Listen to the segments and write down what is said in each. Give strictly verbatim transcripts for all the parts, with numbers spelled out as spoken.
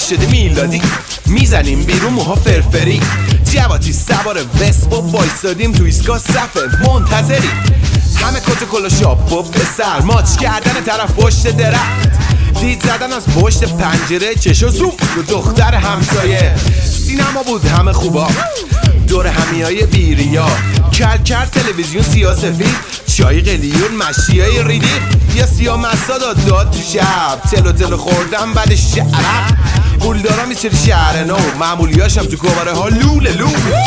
شده میلادی، میزنیم بیرون موها فرفری، جواتی سوار وسپ و وایسادیم تو ایستگاه صفه منتظری، همه کت و کلا شاپ به سر ماچ کردن طرف پشت درخت، دید زدن از پشت پنجره، چشو زوم رو دختر همسایه، سینما بود همه خوبا دور همیای بیریا، کل کل تلویزیون سیاسفید، چای قلیون مشیای ریدیف، یا سیاه مسا داد داد تو شب، تلو تلو خوردم بعد شعرق، گلدارا میچری شهر نو، معمولیاشم تو کباره ها لوله لوله.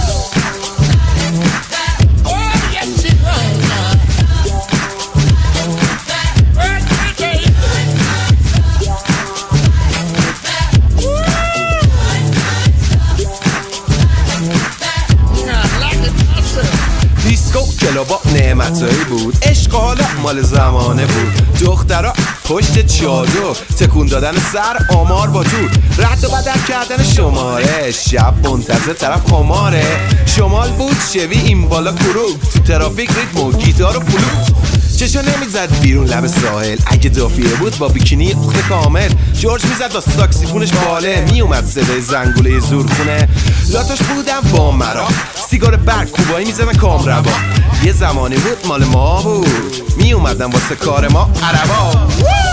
دیسکو کلابا نعمتایی بود، عشق حالا مال زمانه بود، دخترها پشت چادر تکون دادن سر آمار با طول، رد و بدل کردن شماره، شب منتظر طرف خماره، شمال بود شوی این بالا کروب، تو ترافیک ریتم و گیتار و فلوت، چشا نمیزد بیرون لب ساحل، اگه دافیه بود با بیکینی اخت کامل، جورج میزد با ساکسیفونش باله، میومد صدای زنگوله زورخونه، لاتاش بودم با مرا، سیگار برگ کوبایی میزدن کامربا، یه زمانی بود مال ما بود، میومدن واسه کار ما عربا.